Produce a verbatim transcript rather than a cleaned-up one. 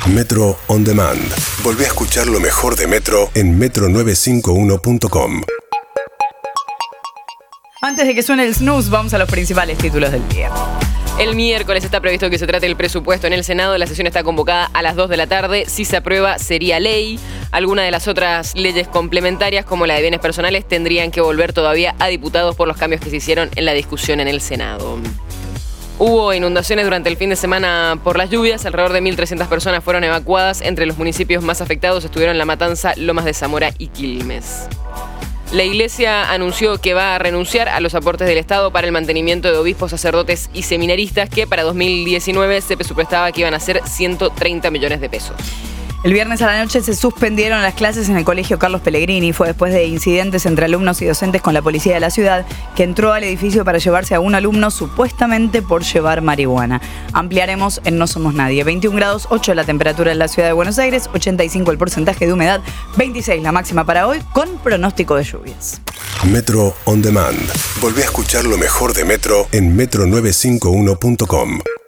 Metro On Demand. Volvé a escuchar lo mejor de Metro en metro novecientos cincuenta y uno punto com. Antes de que suene el snooze, vamos a los principales títulos del día. El miércoles está previsto que se trate el presupuesto en el Senado. La sesión está convocada a las dos de la tarde. Si se aprueba, sería ley. Algunas de las otras leyes complementarias, como la de bienes personales, tendrían que volver todavía a diputados por los cambios que se hicieron en la discusión en el Senado. Hubo inundaciones durante el fin de semana por las lluvias. Alrededor de mil trescientas personas fueron evacuadas. Entre los municipios más afectados estuvieron La Matanza, Lomas de Zamora y Quilmes. La Iglesia anunció que va a renunciar a los aportes del Estado para el mantenimiento de obispos, sacerdotes y seminaristas, que para dos mil diecinueve se presupuestaba que iban a ser ciento treinta millones de pesos. El viernes a la noche se suspendieron las clases en el colegio Carlos Pellegrini. Fue después de incidentes entre alumnos y docentes con la policía de la ciudad, que entró al edificio para llevarse a un alumno supuestamente por llevar marihuana. Ampliaremos en No Somos Nadie. veintiún grados, ocho la temperatura en la ciudad de Buenos Aires, ochenta y cinco el porcentaje de humedad, veintiséis la máxima para hoy, con pronóstico de lluvias. Metro On Demand. Volvé a escuchar lo mejor de Metro en metro novecientos cincuenta y uno punto com.